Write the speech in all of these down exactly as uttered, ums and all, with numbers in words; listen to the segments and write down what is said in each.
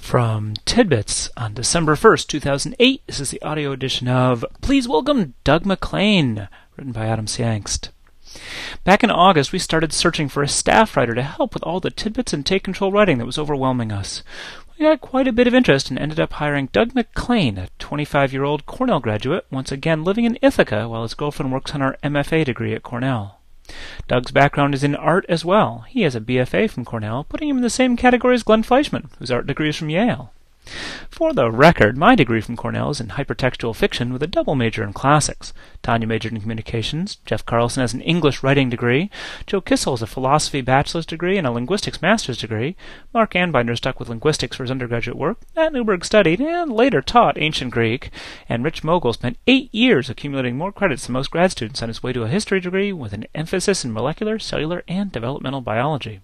From Tidbits on December first, two thousand eight, this is the audio edition of Please Welcome Doug MacLean, written by Adam Siangst. Back in August, we started searching for a staff writer to help with all the tidbits and take-control writing that was overwhelming us. We got quite a bit of interest and ended up hiring Doug MacLean, a twenty-five-year-old Cornell graduate, once again living in Ithaca while his girlfriend works on her M F A degree at Cornell. Doug's background is in art as well. He has a B F A from Cornell, putting him in the same category as Glenn Fleischman, whose art degree is from Yale. For the record, my degree from Cornell is in hypertextual fiction with a double major in classics. Tanya majored in communications, Jeff Carlson has an English writing degree, Joe Kissel has a philosophy bachelor's degree and a linguistics master's degree, Mark Anbinder stuck with linguistics for his undergraduate work, Matt Newberg studied and later taught ancient Greek, and Rich Mogul spent eight years accumulating more credits than most grad students on his way to a history degree with an emphasis in molecular, cellular, and developmental biology.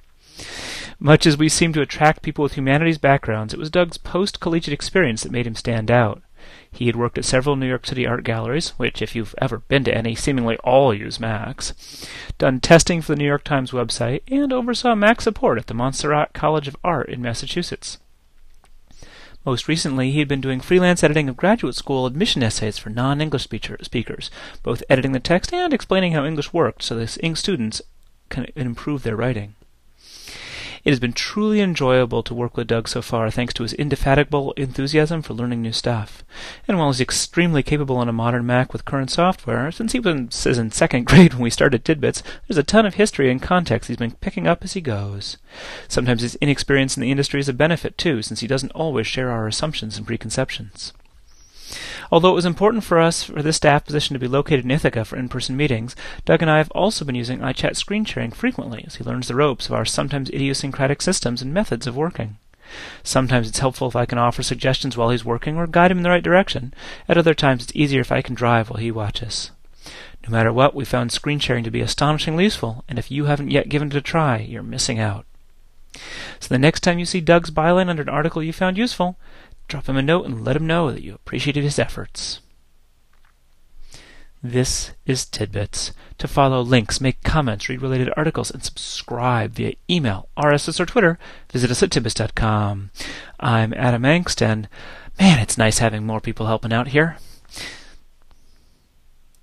Much as we seem to attract people with humanities backgrounds, it was Doug's post-collegiate experience that made him stand out. He had worked at several New York City art galleries, which, if you've ever been to any, seemingly all use Macs, done testing for the New York Times website, and oversaw Mac support at the Montserrat College of Art in Massachusetts. Most recently, he had been doing freelance editing of graduate school admission essays for non-English speakers, both editing the text and explaining how English worked so that students can improve their writing. It has been truly enjoyable to work with Doug so far, thanks to his indefatigable enthusiasm for learning new stuff. And while he's extremely capable on a modern Mac with current software, since he was in second grade when we started Tidbits, there's a ton of history and context he's been picking up as he goes. Sometimes his inexperience in the industry is a benefit, too, since he doesn't always share our assumptions and preconceptions. Although it was important for us for this staff position to be located in Ithaca for in-person meetings, Doug and I have also been using iChat screen sharing frequently as he learns the ropes of our sometimes idiosyncratic systems and methods of working. Sometimes it's helpful if I can offer suggestions while he's working or guide him in the right direction. At other times it's easier if I can drive while he watches. No matter what, we found screen sharing to be astonishingly useful, and if you haven't yet given it a try, you're missing out. So the next time you see Doug's byline under an article you found useful, drop him a note and let him know that you appreciated his efforts. This is Tidbits. To follow links, make comments, read related articles, and subscribe via email, R S S, or Twitter, visit us at tidbits dot com. I'm Adam Angst, and man, it's nice having more people helping out here.